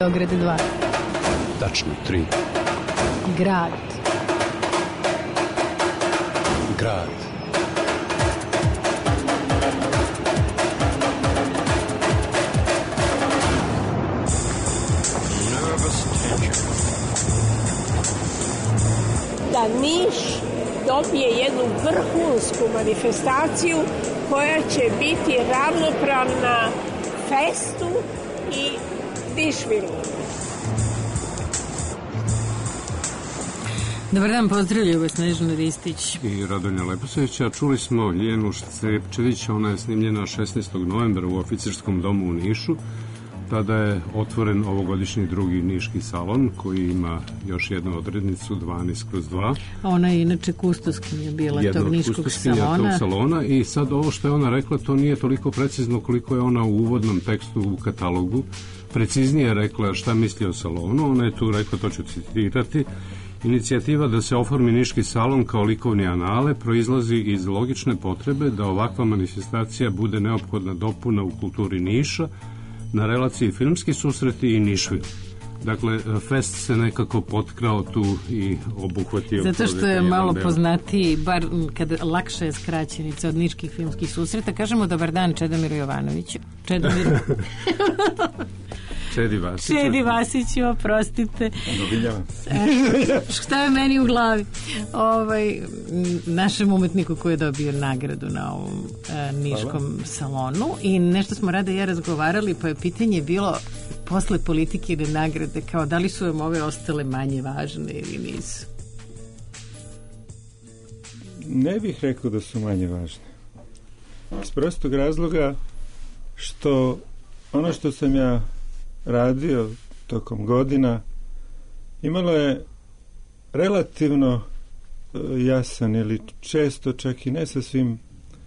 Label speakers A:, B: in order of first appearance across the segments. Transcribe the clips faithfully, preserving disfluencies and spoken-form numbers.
A: Beograd dva.
B: Tačno, tri.
A: Grad.
B: Grad.
C: Da Niš dobije jednu vrhunsku manifestaciju koja će biti ravnopravna festu i Nišvilu.
A: Dobar dan, pozdravljaju vas Snežana Ristić
D: i Radonja Leposavića. Čuli smo Ljenu Šcepčević, ona je snimljena šesnaestog novembra u Oficerskom domu u Nišu. Tada je otvoren ovogodišnji drugi niški salon koji ima još jednu odrednicu dvanaest kroz dva.
A: Ona je inače kustoskinja bila
D: Jedna
A: tog niškog salona.
D: Tog salona. I sad ovo što je ona rekla, to nije toliko precizno koliko je ona u uvodnom tekstu u katalogu preciznije rekla šta misli o salonu. Ona je tu rekla, to ću citirati: inicijativa da se oformi niški salon kao likovni anale proizlazi iz logične potrebe da ovakva manifestacija bude neophodna dopuna u kulturi Niša na relaciji filmski susreti i Nišvil. Dakle, fest se nekako potkrao tu i obuhvatio.
A: Zato što je malo poznatiji, bar kada lakše je skraćenica od niških filmskih susreta. Kažemo dobar dan Čedomiru Jovanoviću. Čedomiru.
D: Čedi Vasiću.
A: Čedi Vasiću, oprostite.
E: Dobiljavam se.
A: Šta je meni u glavi? Ovaj, našem umetniku koji je dobio nagradu na ovom a, niškom Hvala. salonu i nešto smo Rada i ja razgovarali, pa je pitanje bilo posle politike ili nagrade, kao da li su vam ove ostale manje važne ili nisu?
E: Ne bih rekao da su manje važne. Iz prostog razloga što ono što sam ja radio tokom godina imalo je relativno jasan ili često čak i ne sasvim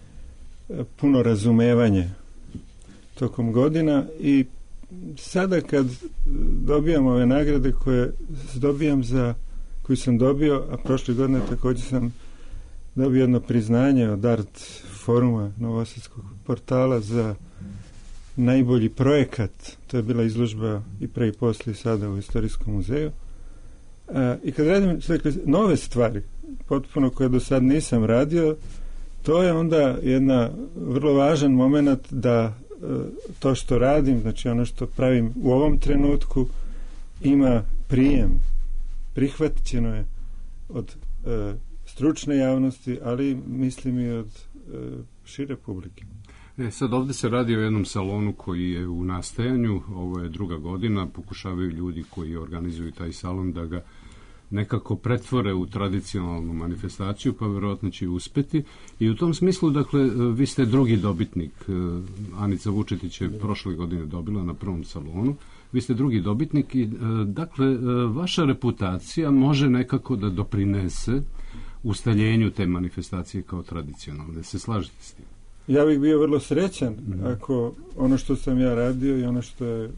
E: puno razumevanje tokom godina i sada kad dobijam ove nagrade koje dobijam za koju sam dobio, a prošle godine također sam dobio jedno priznanje od Art foruma Novosadskog portala za najbolji projekat, to je bila izložba i pre i posle sada u Istorijskom muzeju. A, i kad radim dakle, nove stvari, potpuno koje do sad nisam radio, to je onda jedna vrlo važan moment da e, to što radim, znači ono što pravim u ovom trenutku, ima prijem, prihvaćeno je od e, stručne javnosti, ali mislim i od e, šire publike.
D: E, sad ovdje se radi o jednom salonu koji je u nastajanju, ovo je druga godina, pokušavaju ljudi koji organizuju taj salon da ga nekako pretvore u tradicionalnu manifestaciju, pa vjerojatno će uspjeti. I u tom smislu, dakle, vi ste drugi dobitnik. Anica Vučetić je prošle godine dobila na prvom salonu. Vi ste drugi dobitnik i, dakle, vaša reputacija može nekako da doprinese ustaljenju te manifestacije kao tradicionalne. Se slažete s tim?
E: Ja bih bio vrlo srećan mm-hmm. ako ono što sam ja radio i ono što je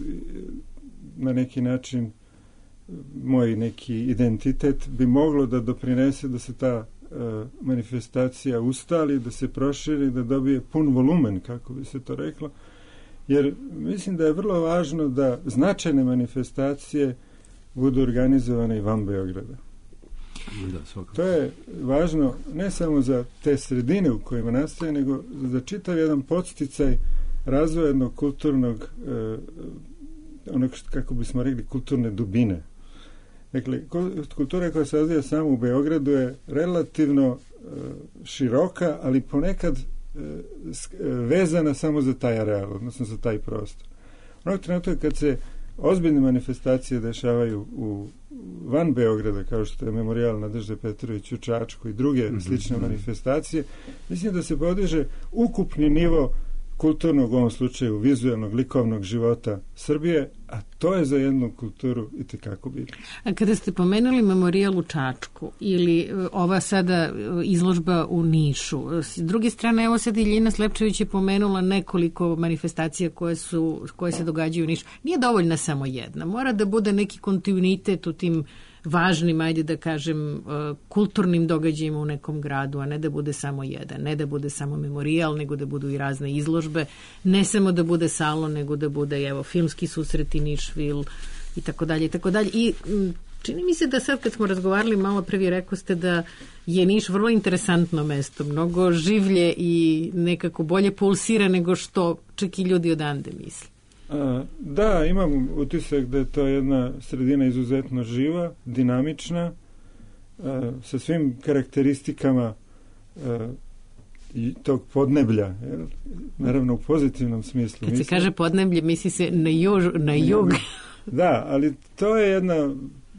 E: na neki način moj neki identitet bi moglo da doprinese da se ta uh, manifestacija ustali, da se proširi, da dobije pun volumen, kako bi se to reklo. Jer mislim da je vrlo važno da značajne manifestacije budu organizovane i van Beograda.
D: Da,
E: to je važno ne samo za te sredine u kojima nastaje, nego za čitav jedan podsticaj razvoja jednog kulturnog eh, onog što, kako bismo rekli, kulturne dubine. Dakle, kultura koja se razvija samo u Beogradu je relativno eh, široka, ali ponekad eh, vezana samo za taj areal, odnosno za taj prostor. Onog trenutka kad se ozbiljne manifestacije dešavaju u van Beograda, kao što je Memorijal Nadežde Petrović u Čačku i druge mm-hmm. slične manifestacije, mislim da se podiže ukupni nivo kulturnog, u ovom slučaju vizualnog, likovnog života Srbije, a to je za jednu kulturu itekako bitno.
A: A kada ste pomenuli Memorijal u Čačku ili ova sada izložba u Nišu, s druge strane, evo sad i Ljena Slepčević je pomenula nekoliko manifestacija koje, su, koje se događaju u Nišu. Nije dovoljna samo jedna. Mora da bude neki kontinuitet u tim važnim, ajde da kažem, kulturnim događajima u nekom gradu, a ne da bude samo jedan, ne da bude samo memorijal, nego da budu i razne izložbe, ne samo da bude salon, nego da bude, evo, filmski susreti Nišvil i tako dalje i tako dalje. I čini mi se da sad kad smo razgovarali malo prvi, rekao ste da je Niš vrlo interesantno mesto, mnogo življe i nekako bolje pulsira nego što čak i ljudi odande misle.
E: A, da, imam utisak da je to jedna sredina izuzetno živa, dinamična, a, sa svim karakteristikama a, i tog podneblja, jel? Naravno u pozitivnom smislu.
A: Kad se
E: mislim,
A: kaže podneblje, misli se na, juž, na jug.
E: Da, ali to je jedna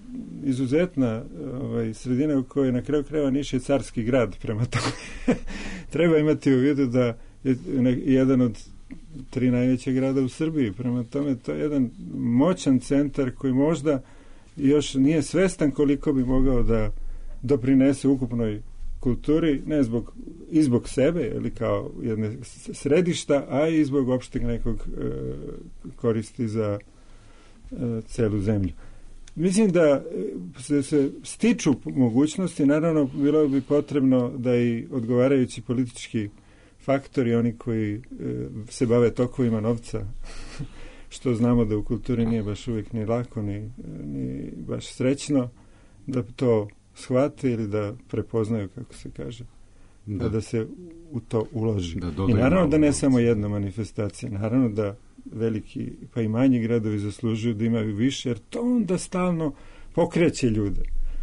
E: izuzetna ovaj, sredina u kojoj na kraju krajeva Niš je carski grad, prema tome. Treba imati u vidu da je jedan od tri najveće grada u Srbiji, prema tome to je jedan moćan centar koji možda još nije svestan koliko bi mogao da doprinese ukupnoj kulturi, ne zbog, i zbog sebe, ili kao jedne središta, a i zbog opšteg nekog e, koristi za e, celu zemlju. Mislim da se, se stiču mogućnosti, naravno bilo bi potrebno da i odgovarajući politički faktori, oni koji e, se bave tokovima novca, što znamo da u kulturi nije baš uvijek ni lako, ni, ni baš srećno, da to shvate ili da prepoznaju, kako se kaže, da, da se u to uloži. Da I naravno da ne samo jedna manifestacija, naravno da veliki pa i manji gradovi zaslužuju da imaju više, jer to onda stalno pokreće ljude.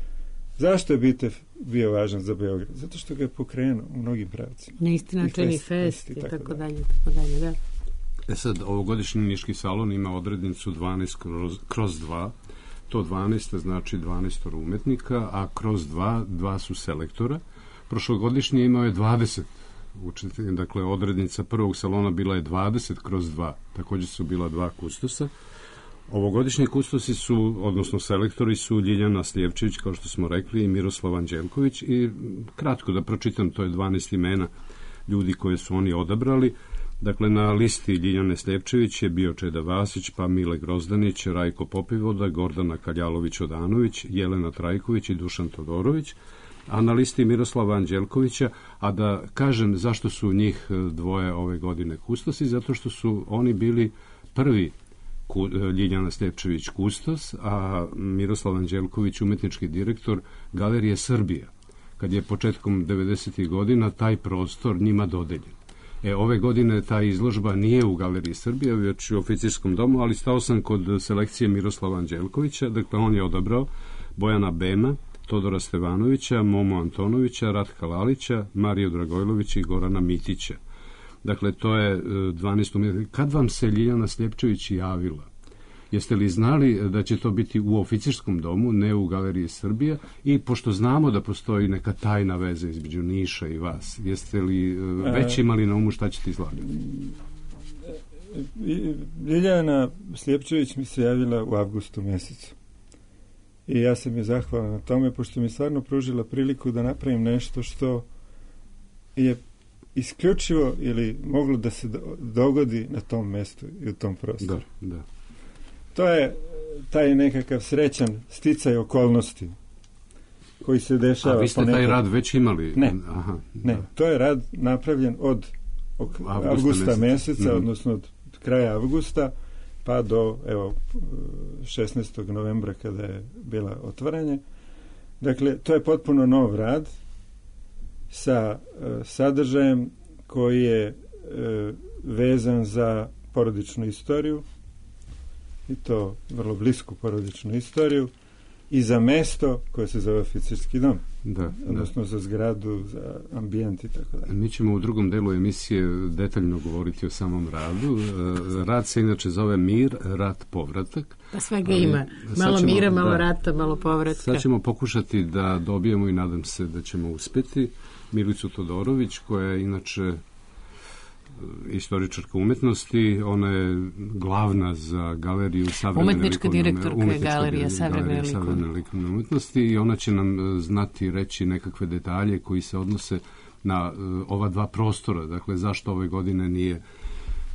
E: Zašto je Bitev bio važan za Beograd? Zato što ga je pokrenuo u mnogim pravcima.
A: Neistinačeni fest i tako dalje, tako dalje, da.
D: E sad, ovogodišnji Niški salon ima odrednicu dvanaest kroz dva. To dvanaest znači dvanaest umetnika, a kroz dva, dva su selektora. Prošlogodišnji imao je dvadeset učitelja, dakle odrednica prvog salona bila je dvadeset kroz dva. Također su bila dva kustosa. Ovogodišnji kustosi su, odnosno selektori su Ljiljana Sljevčević, kao što smo rekli, i Miroslav Anđelković, i kratko da pročitam, to je dvanaest imena ljudi koje su oni odabrali. Dakle, na listi Ljiljane Sljevčević je bio Čeda Vasić, pa Mile Grozdanić, Rajko Popivoda, Gordana Kaljalović-Odanović, Jelena Trajković i Dušan Todorović, a na listi Miroslava Anđelkovića, a da kažem zašto su njih dvoje ove godine kustosi, zato što su oni bili prvi Ljiljana Sljevčević kustos, a Miroslav Anđelković umetnički direktor Galerije Srbija, kad je početkom devedesetih godina taj prostor njima dodeljen. E, ove godine ta izložba nije u Galeriji Srbija, već u Oficirskom domu, ali stao sam kod selekcije Miroslava Anđelkovića, dakle on je odabrao Bojana Bema, Todora Stevanovića, Momo Antonovića, Ratka Lalića, Mariju Dragojlović i Gorana Mitića. Dakle, to je dvanaest umjetnika. Kad vam se Ljiljana Sljevčević javila? Jeste li znali da će to biti u Oficirskom domu, ne u Galeriji Srbija? I pošto znamo da postoji neka tajna veza između Niša i vas, jeste li već imali na umu šta ćete izlagati?
E: Ljiljana Sljevčević mi se javila u avgustu mjesecu. I ja sam je zahvalan na tome, pošto mi stvarno pružila priliku da napravim nešto što je isključivo ili moglo da se dogodi na tom mjestu i u tom prostoru.
D: Da, da.
E: To je taj nekakav srećan sticaj okolnosti koji se dešava.
D: A vi ste
E: ponekad...
D: taj rad već imali?
E: Ne,
D: Aha,
E: ne. To je rad napravljen od avgusta, avgusta mjeseca, mm-hmm. odnosno od kraja avgusta pa do evo šesnaestog novembra kada je bila otvaranje. Dakle, to je potpuno nov rad sa uh, sadržajem koji je uh, vezan za porodičnu istoriju, i to vrlo blisku porodičnu istoriju, i za mesto koje se zove Oficirski dom.
D: Da,
E: odnosno
D: da.
E: za zgradu, za ambijent i tako dalje.
D: Mi ćemo u drugom delu emisije detaljno govoriti o samom radu. Rad se inače zove Mir, rat, povratak.
A: Pa svega ima. Malo ćemo, mira, malo da, rata, malo povratka.
D: Sad ćemo pokušati da dobijemo i nadam se da ćemo uspjeti Milicu Todorović, koja je inače istoričarka umetnosti, ona je glavna za galeriju savremene
A: umetnička direktorka galerija savremene
D: likovne umetnosti, i ona će nam znati reći nekakve detalje koji se odnose na uh, ova dva prostora. Dakle, zašto ove godine nije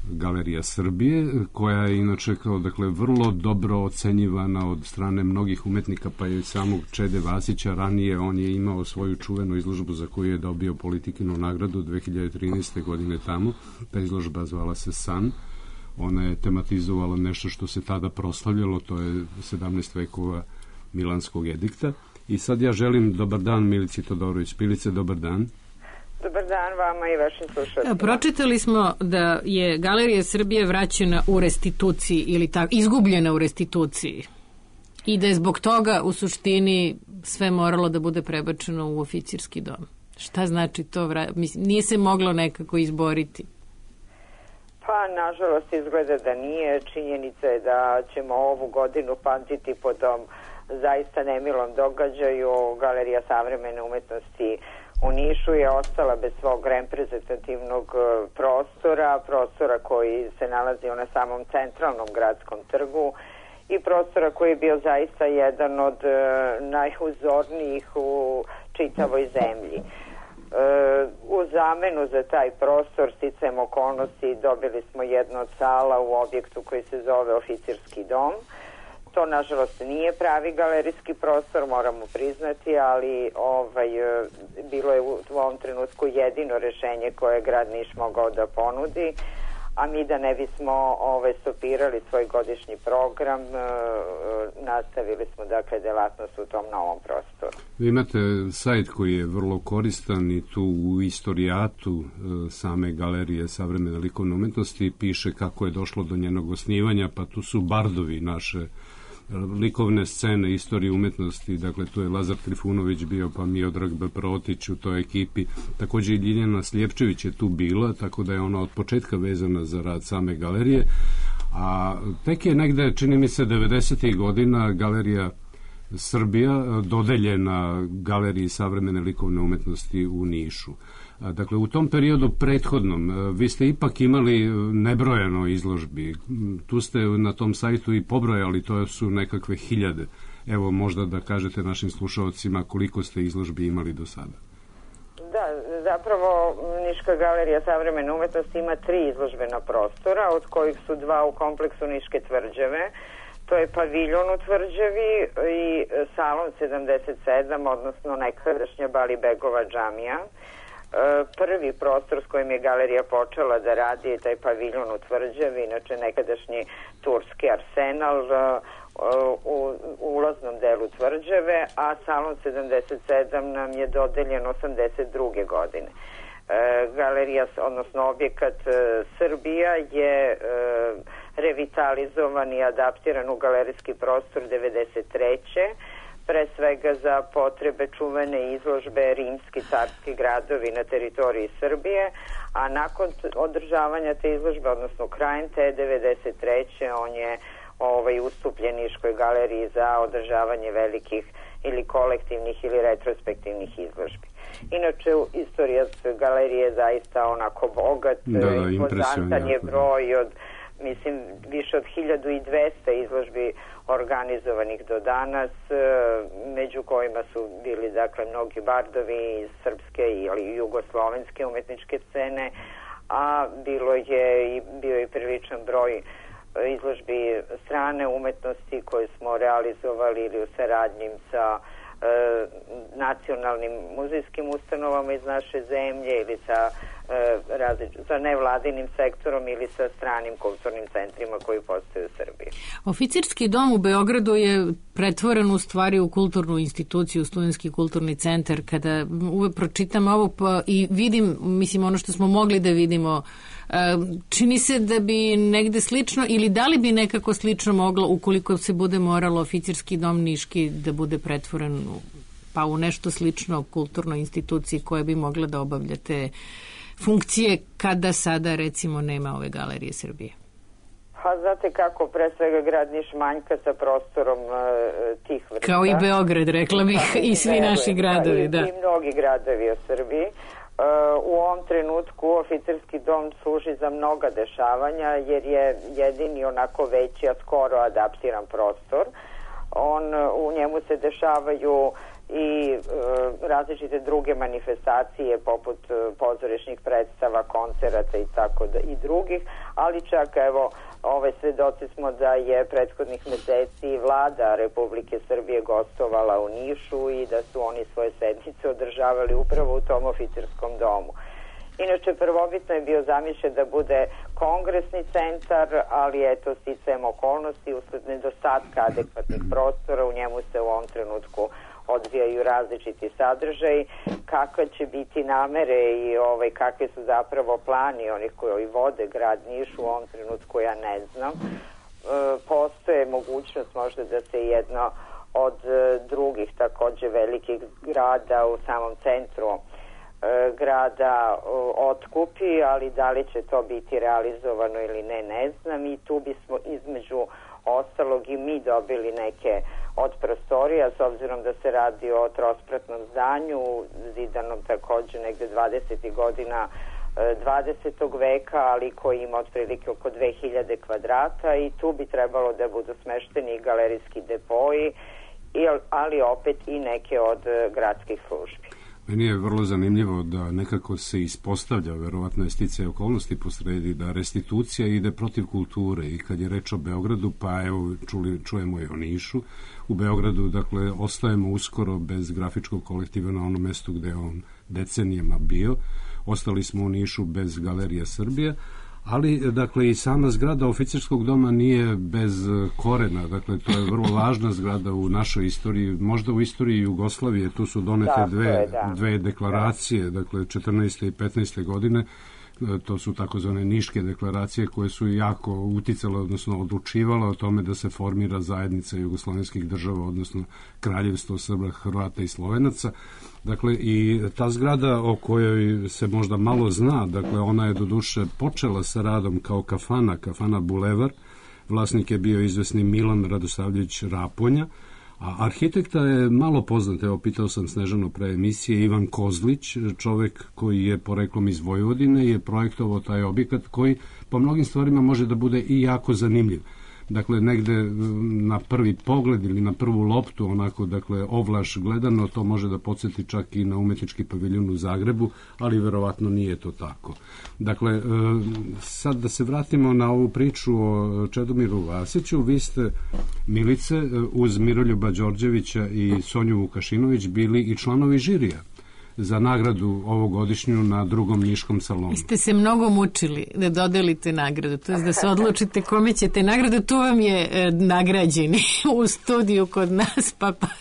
D: Galerija Srbije, koja je inače kao, dakle, vrlo dobro ocenjivana od strane mnogih umetnika, pa i samog Čede Vasića. Ranije on je imao svoju čuvenu izložbu za koju je dobio Politikinu nagradu dve hiljade trinaeste. godine tamo. Ta izložba zvala se San. Ona je tematizovala nešto što se tada proslavljalo, to je sedamnaest vekova Milanskog edikta. I sad ja želim dobar dan Milici Todorović. Pilice, dobar dan.
F: Dobar dan vama i vašim slušateljima.
A: Pročitali smo da je Galerija Srbije vraćena u restituciji ili tako, izgubljena u restituciji i da je zbog toga u suštini sve moralo da bude prebačeno u oficirski dom. Šta znači to? Mislim, nije se moglo nekako izboriti?
F: Pa, nažalost, izgleda da nije. Činjenica je da ćemo ovu godinu pamtiti po tom zaista nemilom događaju. Galerija savremene umetnosti u Nišu je ostala bez svog reprezentativnog prostora, prostora koji se nalazio na samom centralnom gradskom trgu i prostora koji je bio zaista jedan od najuzornijih u čitavoj zemlji. U zamenu za taj prostor, sticajem okolnosti, dobili smo jednu od sala u objektu koji se zove Oficirski dom. To, nažalost, nije pravi galerijski prostor, moramo priznati, ali ovaj, bilo je u ovom trenutku jedino rešenje koje je grad Niš mogao da ponudi, a mi da ne bismo ovaj, stopirali svoj godišnji program, nastavili smo, dakle, delatnost u tom novom prostoru.
D: Vi imate sajt koji je vrlo koristan i tu u istorijatu same Galerije savremene likovne umetnosti piše kako je došlo do njenog osnivanja, pa tu su bardovi naše likovne scene, istorije umetnosti, dakle tu je Lazar Trifunović bio, pa Miodrag B. Protić u toj ekipi, takođe i Ljiljana Slijepčević je tu bila, tako da je ona od početka vezana za rad same galerije, a tek je negde, čini mi se, devedesetih godina Galerija Srbija dodeljena Galeriji savremene likovne umetnosti u Nišu. Dakle, u tom periodu prethodnom vi ste ipak imali nebrojeno izložbi. Tu ste na tom sajtu i pobrojali, to su nekakve hiljade. Evo, možda da kažete našim slušalcima koliko ste izložbi imali do sada.
F: Da, zapravo Niška galerija savremene umetnosti ima tri izložbena prostora, od kojih su dva u kompleksu Niške tvrđave. To je paviljon u tvrđavi i salon sedamdeset sedam, odnosno nekadašnja Balibegova džamija. Prvi prostor s kojim je galerija počela da radi je taj paviljon u tvrđavi, inače nekadašnji turski arsenal u ulaznom delu tvrđave, a salon sedamdeset sedam nam je dodeljen osamdeset druge godine. Galerija, odnosno objekat Srbija je revitalizovan i adaptiran u galerijski prostor devedeset treće pre svega za potrebe čuvene izložbe Rimski carski gradovi na teritoriji Srbije, a nakon održavanja te izložbe, odnosno krajem te devedeset treće on je ovaj, ustupljen Niškoj galeriji za održavanje velikih ili kolektivnih ili retrospektivnih izložbi. Inače, istorija galerije je zaista onako bogat,
D: da, da,
F: impozantan je broj od, mislim, više od hiljadu i dvesta izložbi organizovanih do danas, među kojima su bili, dakle, mnogi bardovi iz srpske ili jugoslovenske umetničke scene, a bilo je i bio je priličan broj izložbi strane umetnosti koje smo realizovali ili u saradnji sa e, nacionalnim muzejskim ustanovama iz naše zemlje ili sa, e, različ, sa nevladinim sektorom ili sa stranim kulturnim centrima koji postoje u Srbiji.
A: Oficirski dom u Beogradu je pretvoren u stvari u kulturnu instituciju, studentski kulturni centar. Kada uvek pročitam ovo pa i vidim, mislim, ono što smo mogli da vidimo, čini se da bi negde slično ili da li bi nekako slično moglo ukoliko se bude moralo oficirski dom Niški da bude pretvoren u, pa u nešto slično kulturnoj instituciji koja bi mogla da obavlja te funkcije kada sada recimo nema ove galerije Srbije.
F: Pa znate kako, pre svega grad Niš manjka sa prostorom uh, tih vrsta.
A: Kao i Beograd, rekla bih, i, i svi naši gradovi, da.
F: I, i mnogi gradovi u Srbiji. Uh, u ovom trenutku oficirski dom služi za mnoga dešavanja jer je jedini onako veći, a skoro adaptiran prostor. On, u njemu se dešavaju i e, različite druge manifestacije poput e, pozorišnih predstava, koncerata i tako da, i drugih, ali čak evo ove svedoci smo da je prethodnih meseci vlada Republike Srbije gostovala u Nišu i da su oni svoje sednice održavali upravo u tom oficerskom domu. Inače, prvobitno je bio zamišljen da bude kongresni centar, ali eto, sticajem okolnosti, usled nedostatka adekvatnih prostora, u njemu se u ovom trenutku odvijaju različiti sadržaji. Kakve će biti namere i ovaj, kakvi su zapravo plani onih koji vode grad Niš u ovom trenutku, ja ne znam. E, postoje mogućnost možda da se jedno od e, drugih takođe velikih grada u samom centru grada otkupi, ali da li će to biti realizovano ili ne, ne znam, i tu bismo između ostalog i mi dobili neke od prostorija, s obzirom da se radi o trospratnom zdanju, zidanom takođe negde dvadesetih godina dvadesetog veka, ali koji ima otprilike oko dve hiljade kvadrata, i tu bi trebalo da budu smešteni galerijski depoji, ali opet i neke od gradskih službi.
D: Meni je vrlo zanimljivo da nekako se ispostavlja, verovatno je sticaj okolnosti posredi, da restitucija ide protiv kulture, i kad je reč o Beogradu, pa evo čuli, čujemo i o Nišu, u Beogradu, dakle, ostajemo uskoro bez grafičkog kolektiva na onom mestu gde je on decenijama bio, ostali smo u Nišu bez Galerije Srbije, ali, dakle, i sama zgrada oficirskog doma nije bez korena, dakle, to je vrlo važna zgrada u našoj istoriji, možda u istoriji Jugoslavije, tu su donete dve, dve deklaracije, dakle, četrnaeste i petnaeste godine, to su takozvane niške deklaracije koje su jako uticale, odnosno odlučivale o tome da se formira zajednica jugoslovenskih država, odnosno kraljevstvo Srba, Hrvata i Slovenaca. Dakle, i ta zgrada o kojoj se možda malo zna, dakle, ona je doduše počela sa radom kao kafana, kafana Bulevar, vlasnik je bio izvesni Milan Radosavljević Raponja, a arhitekta je malo poznat, evo pitao sam Snežanu pre emisije, Ivan Kozlić, čovek koji je poreklom iz Vojvodine, je projektovao taj objekat koji po mnogim stvarima može da bude i jako zanimljiv. Dakle, negde na prvi pogled ili na prvu loptu, onako, dakle, ovlaš gledano, to može da podsjeti čak i na umetnički paviljon u Zagrebu, ali verovatno nije to tako. Dakle, sad da se vratimo na ovu priču o Čedomiru Vasiću, vi ste, Milice, uz Miroljuba Đorđevića i Sonju Vukašinović bili i članovi žirija za nagradu ovogodišnju na drugom Niškom salonu.
A: Vi ste se mnogo mučili da dodelite nagradu, to je da se odlučite kome ćete nagradu, tu vam je e, nagrađeni u studiju kod nas, pa pa.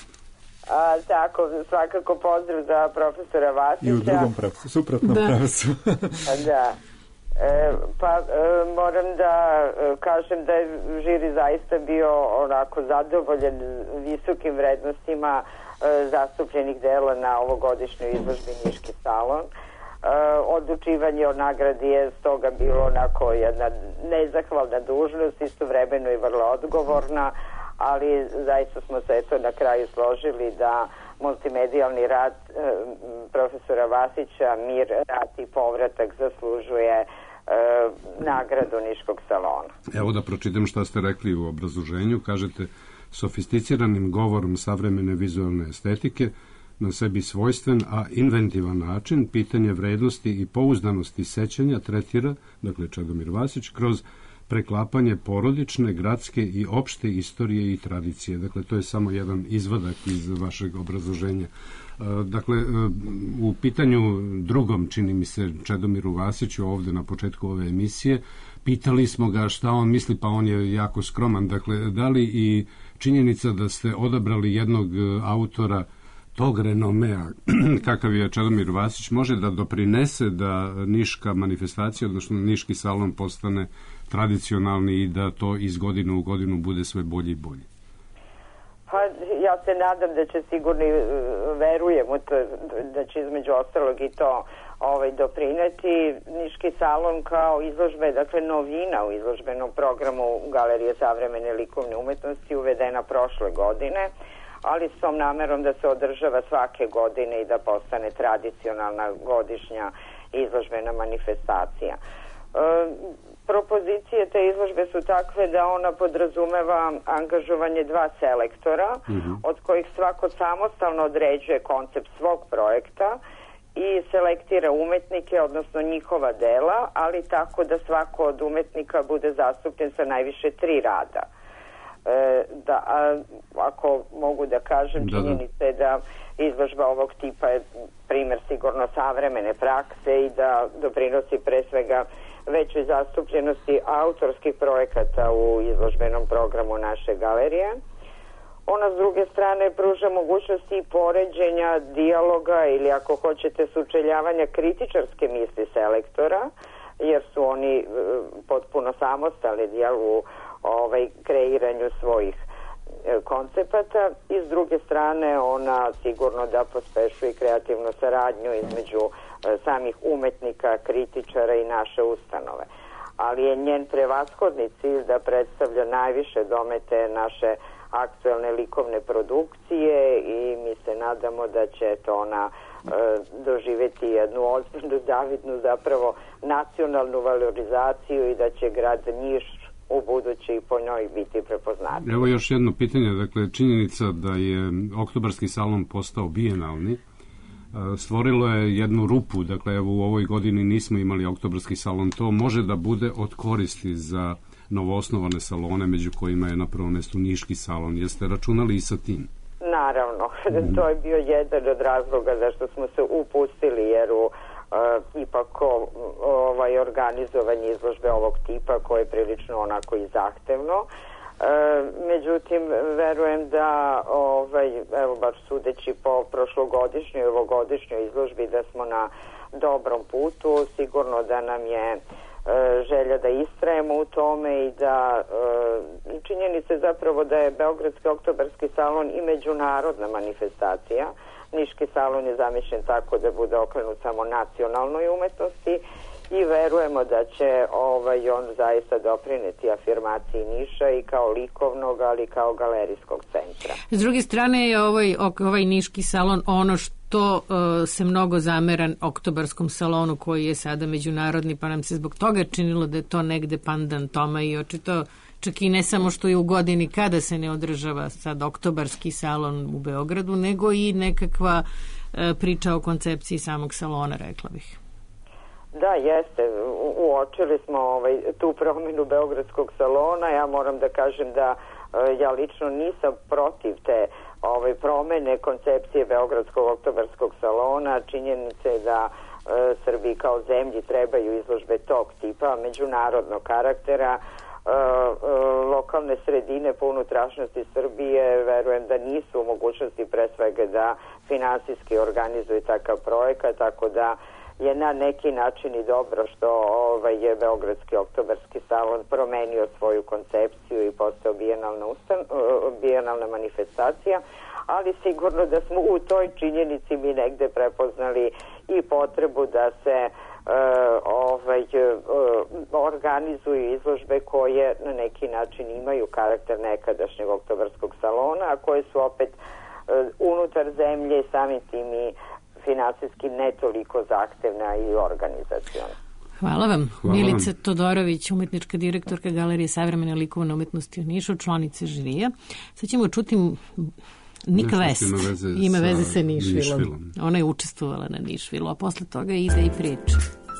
F: A, tako, svakako pozdrav za profesora Vasića.
E: I u drugom pravcu, suprotnom
A: da.
E: pravcu.
F: Da. E, pa e, moram da e, kažem da je žiri zaista bio onako zadovoljen visokim vrednostima e, zastupljenih dela na ovogodišnjoj izložbi Niški salon. E, odlučivanje o nagradi je stoga bilo onako jedna nezahvalna dužnost, istovremeno i vrlo odgovorna, ali zaista smo se eto na kraju složili da multimedijalni rad e, profesora Vasića, Mir, rad i povratak zaslužuje e, nagradu Niškog salona.
D: Evo da pročitam šta ste rekli u obrazloženju. Kažete, sofisticiranim govorom savremene vizualne estetike, na sebi svojstven, a inventivan način, pitanje vrednosti i pouzdanosti sećanja tretira, dakle Čedomir Vasić, kroz preklapanje porodične, gradske i opšte istorije i tradicije. Dakle, to je samo jedan izvadak iz vašeg obrazloženja. Dakle, u pitanju drugom, čini mi se, Čedomiru Vasiću, ovde na početku ove emisije, pitali smo ga šta on misli, pa on je jako skroman. Dakle, da li i činjenica da ste odabrali jednog autora tog renomea, kakav je Čedomir Vasić, može da doprinese da niška manifestacija, odnosno niški salon postane tradicionalni i da to iz godine u godinu bude sve bolje i bolje?
F: Pa ja se nadam da će sigurno, verujem u to, da će između ostalog i to ovaj, doprineti. Niški salon kao izložbe, dakle novina u izložbenom programu Galerije savremene likovne umetnosti uvedena prošle godine, ali s tom namerom da se održava svake godine i da postane tradicionalna godišnja izložbena manifestacija. E, propozicije te izložbe su takve da ona podrazumeva angažovanje dva selektora, mm-hmm. od kojih svako samostalno određuje koncept svog projekta i selektira umetnike, odnosno njihova dela, ali tako da svako od umetnika bude zastupljen sa najviše tri rada. E, da, a, ako mogu da kažem, činjenica je da izložba ovog tipa je primer sigurno savremene prakse i da doprinosi pre svega većoj zastupljenosti autorskih projekata u izložbenom programu naše galerije. Ona s druge strane pruža mogućnosti poređenja, dijaloga ili ako hoćete sučeljavanja kritičarske misli selektora, jer su oni e, potpuno samostalni u ovaj, kreiranju svojih e, koncepata i s druge strane ona sigurno da pospešuje kreativnu saradnju između e, samih umetnika, kritičara i naše ustanove. Ali je njen prevashodni cilj da predstavlja najviše domete naše aktualne likovne produkcije i mi se nadamo da će to ona e, doživjeti jednu ozbiljnu, zavidnu zapravo nacionalnu valorizaciju i da će grad Niš u budući i po njoj biti prepoznatljiv.
D: Evo još jedno pitanje, dakle činjenica da je Oktobarski salon postao bijenalni stvorilo je jednu rupu, dakle evo u ovoj godini nismo imali Oktobarski salon, to može da bude od koristi za novoosnovane salone, među kojima je na prvom mestu Niški salon. Jeste računali i sa tim?
F: Naravno, mm. to je bio jedan od razloga zašto smo se upustili, jer u uh, ipak o, ovaj, organizovanje izložbe ovog tipa koje je prilično onako i zahtevno. E, međutim, verujem da ovaj, evo baš sudeći po prošlogodišnjoj i ovogodišnjoj izložbi da smo na dobrom putu, sigurno da nam je e, želja da istrajemo u tome i da e, činjenica zapravo da je Beogradski oktobarski salon i međunarodna manifestacija. Niški salon je zamišljen tako da bude okrenut samo nacionalnoj umetnosti i verujemo da će ovaj, on zaista doprineti afirmaciji Niša i kao likovnog, ali i kao galerijskog centra.
A: S druge strane je ovaj, ovaj Niški salon ono što uh, se mnogo zamera Oktobarskom salonu koji je sada međunarodni, pa nam se zbog toga činilo da je to negde pandan toma i očito čak i ne samo što je u godini kada se ne održava sad Oktobarski salon u Beogradu, nego i nekakva uh, priča o koncepciji samog salona, rekla bih.
F: Da, jeste. Uočili smo ovaj, tu promjenu Beogradskog salona. Ja moram da kažem da e, ja lično nisam protiv te ovaj, promjene koncepcije Beogradskog oktobarskog salona. Činjenica je da e, Srbiji kao zemlji trebaju izložbe tog tipa, međunarodnog karaktera. E, e, lokalne sredine po unutrašnjosti Srbije verujem da nisu u mogućnosti pre svega da finansijski organizuju takav projekat, tako da je na neki način i dobro što ovaj, je Beogradski oktobarski salon promenio svoju koncepciju i postao bijenalna, ustan, bijenalna manifestacija, ali sigurno da smo u toj činjenici mi negde prepoznali i potrebu da se uh, ovaj, uh, organizuju izložbe koje na neki način imaju karakter nekadašnjeg oktobarskog salona, a koje su opet uh, unutar zemlje i samim tim i finansijski ne toliko zahtevna i organizacijona.
A: Hvala vam.
D: Hvala
A: Milica
D: vam.
A: Todorović, umetnička direktorka Galerije savremene likovne umetnosti u Nišu, članica žirija. Sad ćemo čuti Nika West.
D: Ima veze,
A: ima veze
D: sa
A: sa Nišvilom.
D: Nišvilom.
A: Ona je učestvovala na Nišvilu, a posle toga ide i priča.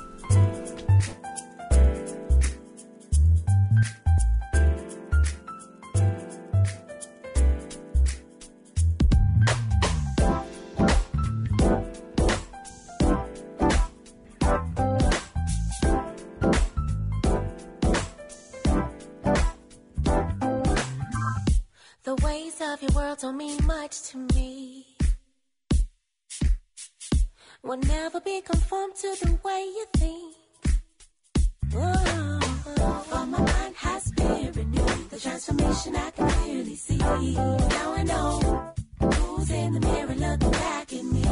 G: Don't mean much to me. Will never be conformed to the way you think. Oh, for my mind has been renewed. The transformation I can clearly see. Now I know who's in the mirror looking back at me.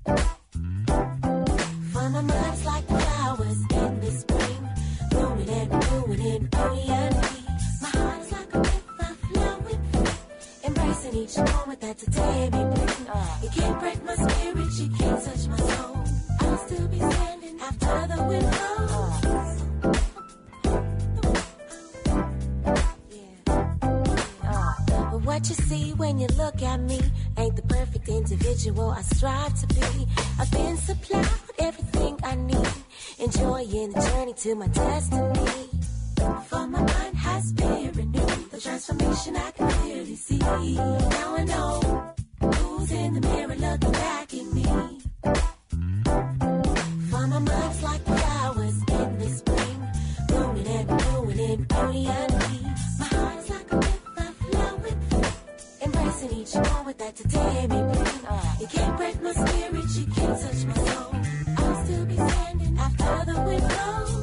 G: For my mind's like flowers in the spring, blooming and renewing in oh yeah me. My heart is like a river flowing free, embracing each moment that today may bring. You can't break my spirit, you can't touch my soul. I'll still be standing after the wind blows. What you see when you look at me ain't the perfect individual I strive to be. I've been supplied everything I need, enjoying the journey to my destiny. For my mind has been renewed, the transformation I can clearly see. Now I know who's in the mirror looking back at me. For my mind's like flowers in the spring, blooming and renewing in beauty and peace. My heart's like a river flowing free, embracing each moment that today may bring. You can't break my spirit, you can't touch my soul. I'll still be standing after the wind blows.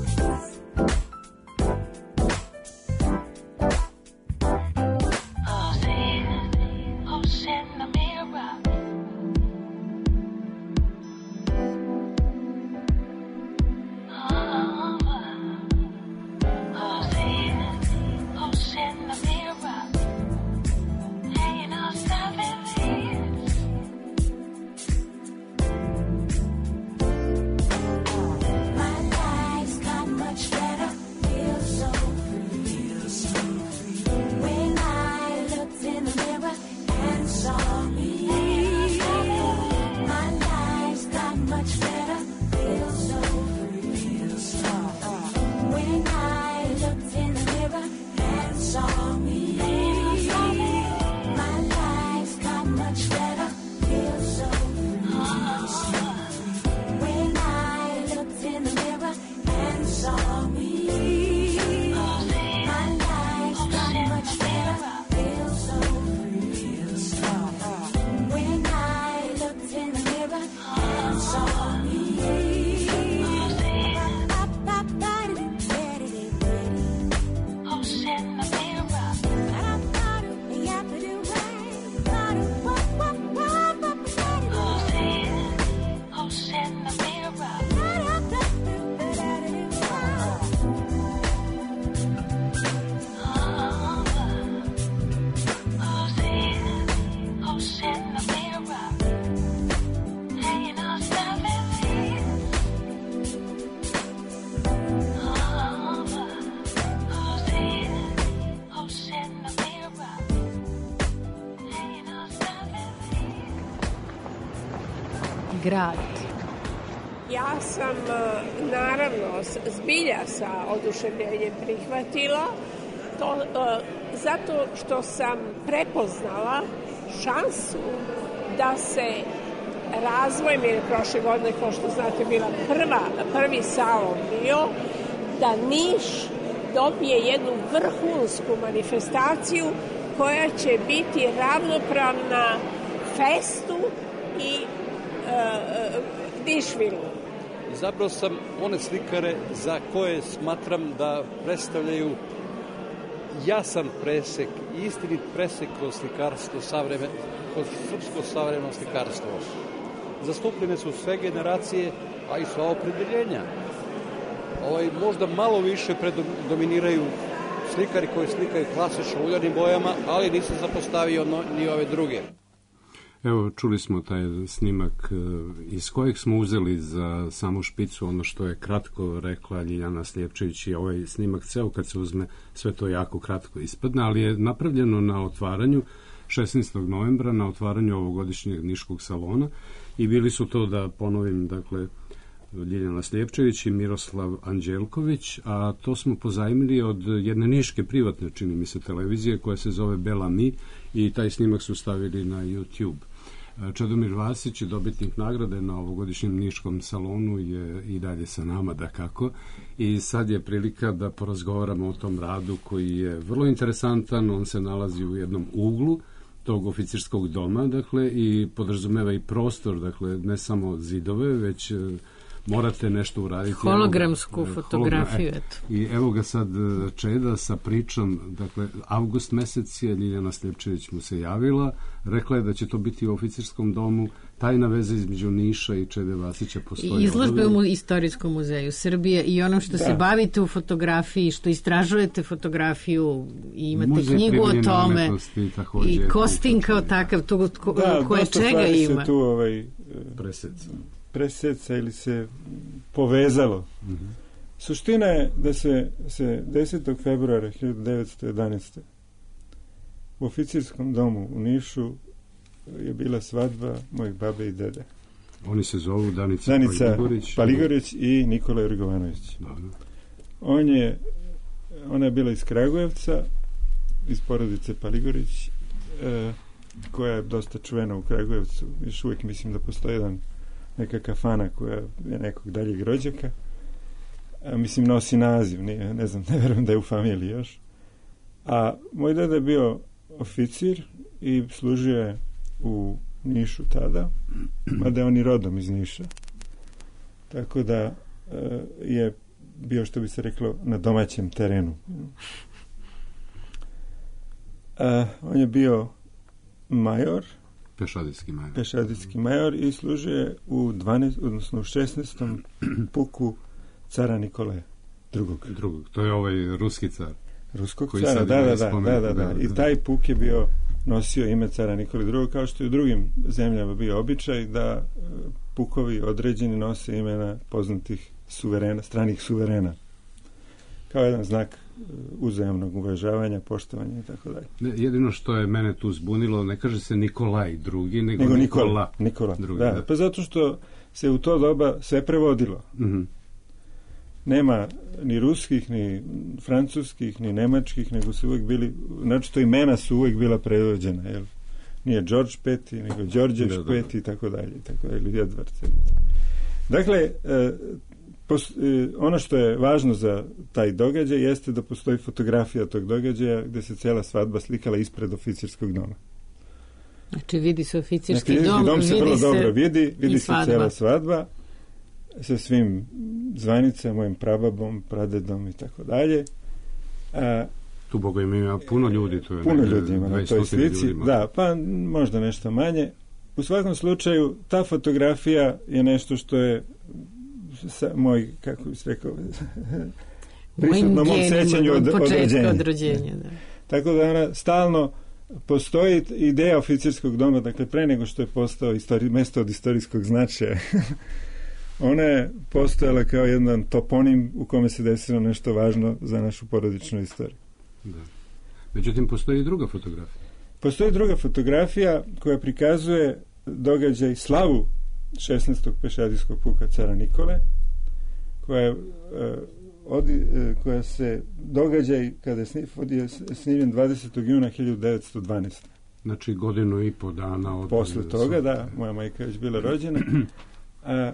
A: Grad.
C: Ja sam naravno zbilja sa oduševljenjem prihvatila to zato što sam prepoznala šansu da se razvojem, jer prošle godine, kao što znate, bila prva, prvi salon bio, da Niš dobije jednu vrhunsku manifestaciju koja će biti ravnopravna Festu i Dišvilu.
H: Izabrao sam one slikare za koje smatram da predstavljaju jasan presek, istinit presek kroz slikarstvo, savremen, kroz srpsko savremeno slikarstvo. Zastupljene su sve generacije, a i sva opredeljenja. Ovaj, možda malo više predominiraju slikari koji slikaju klasično uljarnim bojama, ali nisam zapostavio no, ni ove druge.
D: Evo, čuli smo taj snimak iz kojeg smo uzeli za samu špicu ono što je kratko rekla Ljiljana Slijepčević, i ovaj snimak ceo kad se uzme sve to jako kratko ispadne, ali je napravljeno na otvaranju šesnaestog novembra, na otvaranju ovogodišnjeg Niškog salona, i bili su to, da ponovim, dakle, Ljiljana Slijepčević i Miroslav Anđelković, a to smo pozajmili od jedne niške privatne, čini mi se, televizije koja se zove Bela Mi, i taj snimak su stavili na YouTube. Čedomir Vasić, dobitnik nagrade na ovogodišnjem Niškom salonu, je i dalje sa nama, dakako, i sad je prilika da porazgovaramo o tom radu koji je vrlo interesantan. On se nalazi u jednom uglu tog oficirskog doma, dakle, i podrazumeva i prostor, dakle, ne samo zidove, već morate nešto uraditi.
A: Hologramsku evo, fotografiju.
D: Hologram, e, I evo ga sad Čeda sa pričom, dakle, avgust mesec je, Ljiljana Slijepčević mu se javila, rekla je da će to biti u oficirskom domu. Tajna veza između Niša i Čede Vasića postoji.
A: Izložbe u Istorijskom muzeju Srbije i onom što da. se bavite u fotografiji, što istražujete fotografiju i imate Muzej knjigu o tome i Kostin kao takav, to, ko, da, koje čega ima.
E: Se tu ovaj,
D: preseca.
E: preseca ili se povezalo. Mm-hmm. Suština je da se, se desetog februara hiljadu devetsto jedanaeste. u oficirskom domu u Nišu je bila svadba mojih babe i dede.
D: Oni se zovu Danica,
E: Danica
D: Paligorić,
E: Paligorić i Nikola Jurgovanović.
D: Dobro.
E: On je, ona je bila iz Kragujevca, iz porodice Paligorić, e, koja je dosta čuvena u Kragujevcu. Još uvijek mislim da postoji jedan, neka kafana koja je nekog daljeg rođaka. A, mislim, nosi naziv, nije, ne znam, ne verujem da je u familiji još. A moj deda je bio oficir i služio je u Nišu tada, mada je on i rodom iz Niša. Tako da e, je bio, što bi se reklo, na domaćem terenu. A, on je bio major,
D: Pešadijski major.
E: Pešadijski major i služio je u dvanaestom, odnosno u šesnaestom puku cara Nikole drugog.
D: Drugog. To je ovaj ruski car.
E: Ruskog
D: Koji
E: cara,
D: sad
E: da,
D: ima
E: da, da,
D: spomen-
E: da, da, da.
D: da,
E: I
D: da.
E: taj puk je bio, nosio ime cara Nikole drugog, kao što je u drugim zemljama bio običaj da e, pukovi određeni nose imena poznatih suverena, stranih suverena. Kao jedan znak e, uzajamnog uvažavanja, poštovanja i tako dalje.
D: Ne, jedino što je mene tu zbunilo, ne kaže se Nikolaj drugi, nego,
E: Nego
D: Nikola.
E: Nikola. Nikola,
D: drugi.
E: da. Pa zato što se u to doba sve prevodilo.
D: Mhm.
E: Nema ni ruskih, ni francuskih, ni nemačkih, nego su uvijek bili, znači to imena su uvijek bila prevođena, jel? Nije George peti, nego Đorđeš
D: Da, da.
E: peti i tako dalje, i tako dalje, ili Edward. Dakle, e, pos, e, ono što je važno za taj događaj jeste da postoji fotografija tog događaja gdje se cijela svadba slikala ispred oficirskog doma.
A: Znači vidi se oficirski
E: Znači,
A: dom,
E: dom se
A: vidi
E: vrlo
A: se
E: dobro vidi, vidi
A: i
E: se
A: svadba.
E: cijela svadba sa svim zvanicama, mojim prababom, pradedom i tako dalje. A,
D: Tu, Boga ima, ima puno ljudi. To je
E: puno
D: negde
E: ljudi ima na
D: dvadeset
E: toj slici.
D: ljudi ima.
E: Da, pa možda nešto manje. U svakom slučaju, ta fotografija je nešto što je sa, moj, kako bih rekao, prisutno mom
A: genima,
E: sećanju od, od
A: početka
E: rođenja.
A: od rođenja, da.
E: Tako da ona stalno postoji ideja oficirskog doma, dakle pre nego što je postao istori, mesto od istorijskog značaja. Ona je postojala kao jedan toponim u kome se desilo nešto važno za našu porodičnu istoriju.
D: Da. Međutim, postoji i druga fotografija.
E: Postoji druga fotografija koja prikazuje događaj slavu šesnaestog pešadijskog puka cara Nikole, koja je, e, odi, e, koja se događaj kada je sni- je snimljen dvadesetog juna hiljadu devetsto dvanaeste.
D: Znači, godinu i po dana od...
E: Posle toga, da, moja majka je već bila rođena. A,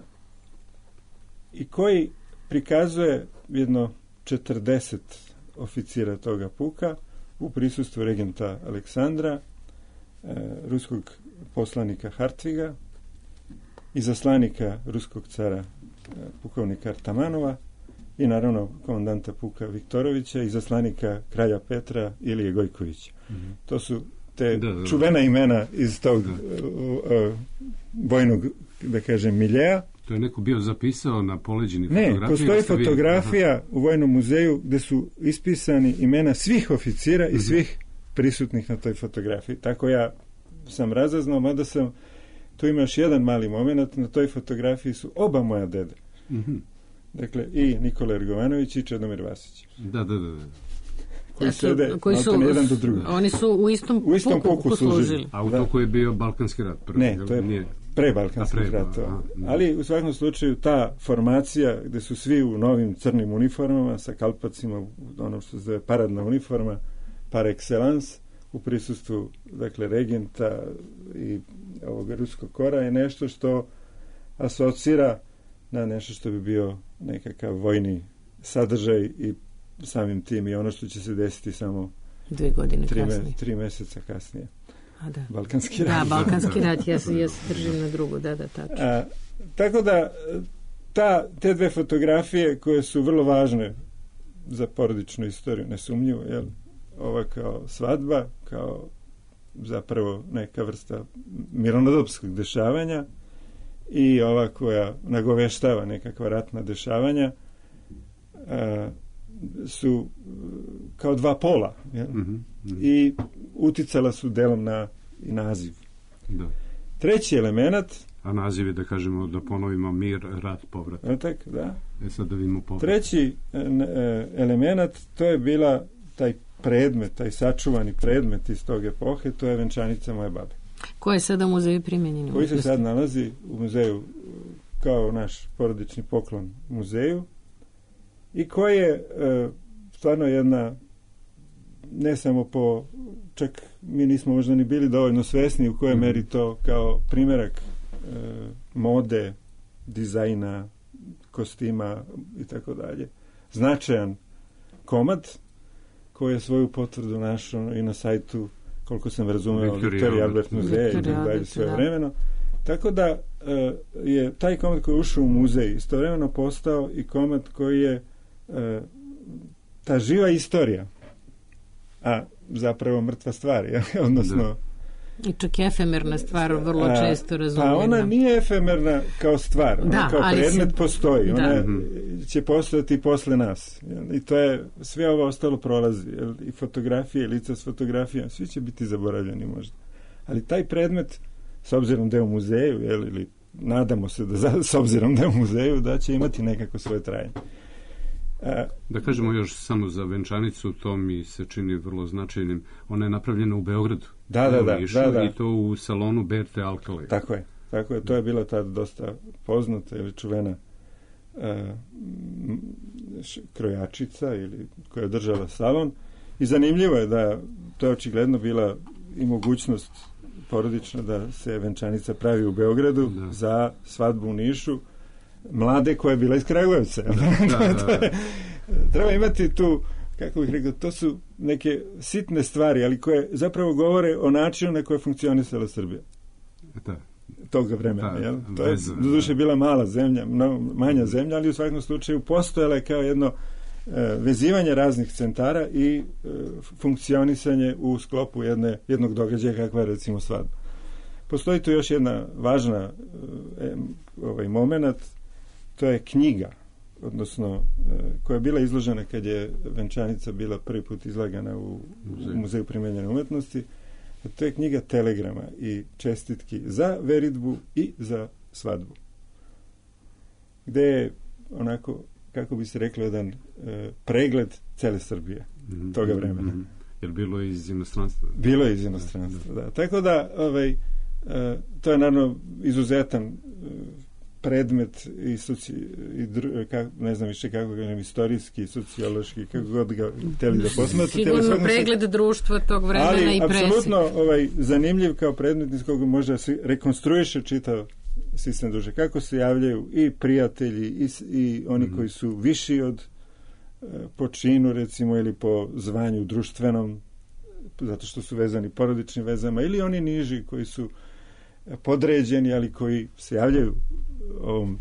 E: i koji prikazuje jedno četrdeset oficira toga puka u prisustvu regenta Aleksandra, e, ruskog poslanika Hartviga, izaslanika ruskog cara e, pukovnika Artamanova i naravno komandanta puka Viktorovića, izaslanika kralja Petra Ilije Gojkovića.
D: Mhm.
E: To su te
D: Da, da.
E: čuvena imena iz tog
D: Da.
E: uh, uh, vojnog, da kažem, miljeja.
D: To je neko bio zapisao na poleđini
E: Ne,
D: fotografije.
E: postoji
D: da ste vi-
E: fotografija
D: Aha.
E: u Vojnom muzeju gde su ispisani imena svih oficira i
D: Mhm.
E: svih prisutnih na toj fotografiji. Tako ja sam razaznao, mada sam, tu ima još jedan mali moment, na toj fotografiji su oba moja dede.
D: Mhm.
E: Dakle, i Nikola Jurgovanović i Čedomir Vasić.
D: Da, da, da. da.
E: Koji
A: Da su-
E: sede
A: koji su-
E: maltene jedan do drugog.
A: Oni su u istom,
E: U istom
A: puku,
E: puku služili.
A: služili.
D: A u
E: Da.
D: toku je bio Balkanski rat. Prvi,
E: Ne,
D: jel?
E: to je
D: Nije.
E: pre Balkanskih
D: A, pre,
E: ratova.
D: aha, da.
E: Ali u svakom slučaju ta formacija gde su svi u novim crnim uniformama sa kalpacima, ono što se zove paradna uniforma, par excellence, u prisustvu, dakle, regenta i ovog ruskog kora je nešto što asocira na nešto što bi bio nekakav vojni sadržaj i samim tim i ono što će se desiti samo
A: Dve godine
E: tri, me,
A: kasnije.
E: tri meseca kasnije.
A: A da.
E: Balkanski rat.
A: Da, Balkanski rat, ja se, ja se držim na drugu, da, da, tačno.
E: A, tako da ta, te dve fotografije koje su vrlo važne za porodičnu istoriju, nesumnjivo, jel? Ova kao svadba, kao zapravo neka vrsta mirnodopskog dešavanja i ova koja nagoveštava nekakva ratna dešavanja, a, su kao dva pola, jel?
D: Mhm, mhm.
E: I uticala su delom na i naziv.
D: Da.
E: Treći element,
D: A naziv je, da kažemo, da ponovimo, mir, rat, povrat.
E: je tak, da.
D: E sad da vidimo povrat.
E: Treći e, n- e, element, to je bila taj predmet, taj sačuvani predmet iz tog epohe, to je venčanica moje babe.
A: Ko je sada u muzeju primjenjeni?
E: Koji se sad nalazi u muzeju kao naš porodični poklon muzeju i koji je e, stvarno jedna, ne samo po, čak mi nismo možda ni bili dovoljno svesni u kojoj meri to kao primjerak e, mode, dizajna, kostima i tako dalje. Značajan komad koji je svoju potvrdu našao i na sajtu, koliko sam razumeo, Victoria Albert muzeja i tako dalje sve vremeno. Tako da e, je taj komad koji je ušao u muzej istovremeno postao i komad koji je e, ta živa istorija, a zapravo mrtva stvar, ja? Odnosno
A: da. I čak efemerna stvar, vrlo a, često razumijena.
E: Pa ona nije efemerna kao stvar, ona da, kao predmet se, postoji, da. Ona će postojati posle nas. I to je, sve ovo ostalo prolazi, i fotografije, i lica s fotografijama, svi će biti zaboravljeni možda. Ali taj predmet, s obzirom da je u muzeju, jel, ili nadamo se da za, s obzirom da je u muzeju, da će imati nekako svoje trajanje.
D: A, da kažemo još samo za venčanicu, to mi se čini vrlo značajnim. Ona je napravljena u Beogradu.
E: Da, da, da,
D: išao,
E: da, da.
D: I to u salonu Berte Alkalej.
E: Tako je, tako je. To je bila tada dosta poznata ili čuvena uh, š, krojačica ili koja je držala salon. I zanimljivo je da to je očigledno bila i mogućnost porodična da se venčanica pravi u Beogradu da. Za svadbu u Nišu mlade koja je bila iz Kragujevca. Da, da, da. Treba imati tu, kako bih rekao, to su neke sitne stvari, ali koje zapravo govore o načinu na koje je funkcionisala Srbija. Da. Toga vremena. Da, jel? To je doduše bila mala zemlja, no, manja zemlja, ali u svakom slučaju postojala je kao jedno e, vezivanje raznih centara i e, funkcionisanje u sklopu jedne, jednog događaja kakva je recimo svadba. Postoji tu još jedna važna e, ovaj moment, to je knjiga, odnosno koja je bila izložena kad je venčanica bila prvi put izlagana u Muzeju, muzeju primenjene umetnosti. To je knjiga telegrama i čestitki za veritbu i za svadbu. Gde je onako, kako bi se reklo, jedan e, pregled cele Srbije mm-hmm. toga vremena. Mm-hmm.
D: Jer bilo je iz inostranstva?
E: Bilo je iz inostranstva, da. da. Tako da, ovaj, e, to je naravno izuzetan e, predmet i, soci, i dru, kak, ne znam više kako kažem, istorijski, sociološki, kako god ga htjeli da posmatrate.
A: Sigurno pregled se, društva tog vremena
E: ali,
A: i presik. Ali
E: apsolutno ovaj, zanimljiv kao predmet iz koga može se rekonstruiše čitav sistem duše. Kako se javljaju i prijatelji i, i oni mm-hmm. koji su viši od e, po činu recimo ili po zvanju društvenom, zato što su vezani porodičnim vezama, ili oni niži koji su podređeni, ali koji se javljaju ovom,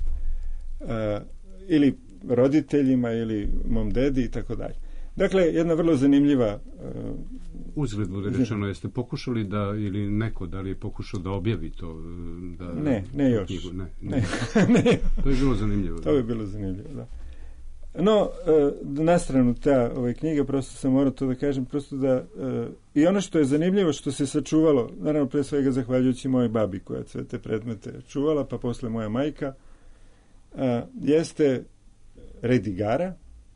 E: a, ili roditeljima ili mom dedi i tako dalje. Dakle, jedna vrlo zanimljiva uh,
D: uzgledno rečeno, jeste pokušali da, ili neko, da li je pokušao da objavi to? Da,
E: ne, ne još.
D: Knjigu? Ne,
E: ne. ne.
D: To je bilo zanimljivo.
E: To bi bilo zanimljivo, da. No, uh, na stranu ta ovaj, knjiga, prosto sam morao to da kažem, prosto da uh, i ono što je zanimljivo, što se sačuvalo, naravno pre svega zahvaljujući mojoj babi koja sve te predmete čuvala, pa posle moja majka, uh, jeste red igara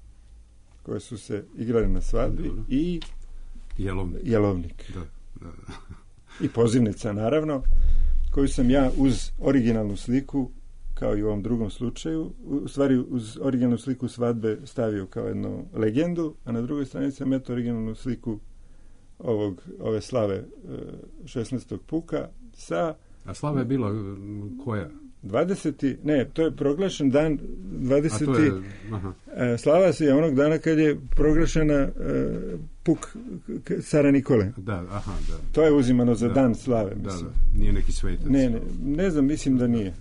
E: koje su se igrali na svadbi. Dobro. I
D: jelovnik,
E: jelovnik.
D: Da, da, da.
E: I pozivnica, naravno, koju sam ja uz originalnu sliku, kao i u ovom drugom slučaju, u stvari uz originalnu sliku svadbe stavio kao jednu legendu, a na drugoj stranici sam eto originalnu sliku ovog, ove slave šesnaestog puka sa...
D: A slava je bila koja?
E: dvadeseti Ne, to je proglašen dan dvadeseti
D: A to je, aha.
E: Slava se je onog dana kad je proglašena uh, puk cara Nikole.
D: Da, aha, da.
E: To je uzimano za
D: da,
E: dan slave, mislim.
D: Da, da. Nije neki svetac.
E: Ne, ne, ne znam, mislim da nije.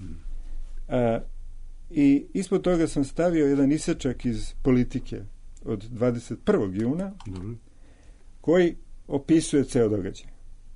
E: A, i ispod toga sam stavio jedan isečak iz Politike od dvadeset prvog juna Dobro. Koji opisuje ceo događaj.